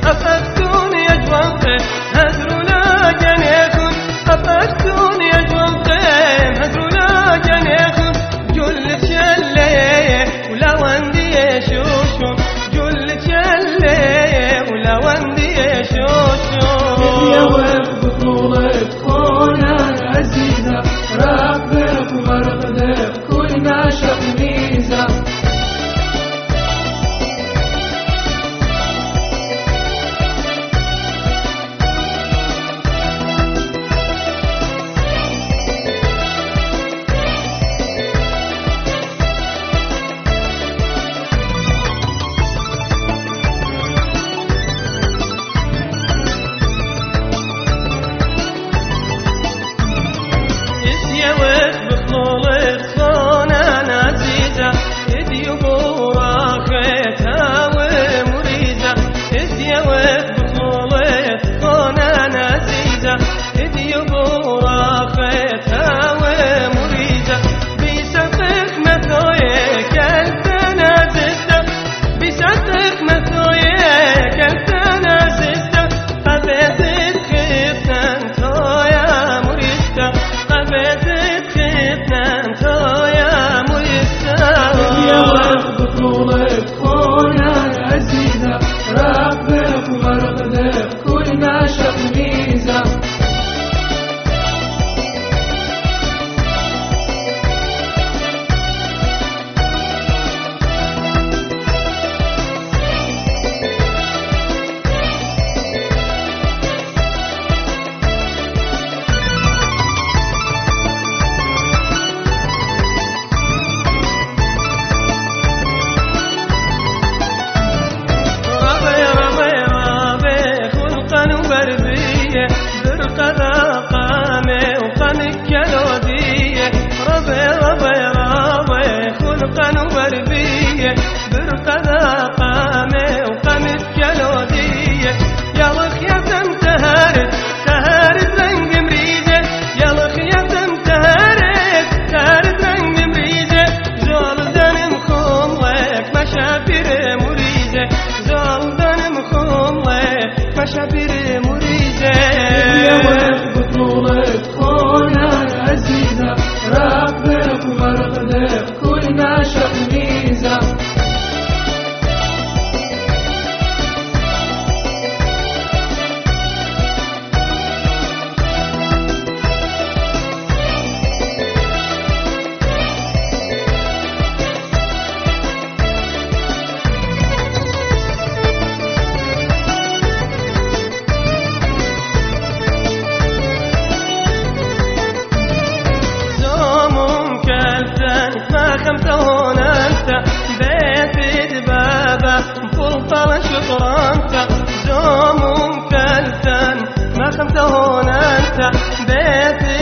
أفقتوني أجوانقين هزرولا جنيخون أفقتوني أجوانقين هزرولا جنيخون جل تشلي ولا وندي شوشون جل تشلي ولا وندي شوشون يا وقت بطولة خونا عزيزة ربك ومرقدك كل ما شق ميزة مشابير مريزة يا وقت بطولة خونا عزيزة ربك ومرقدك كل ما شق ميزة خمسة أنت بيت دبابة مفضل شطرانك زوم كالتن ما خمسة أنت بيت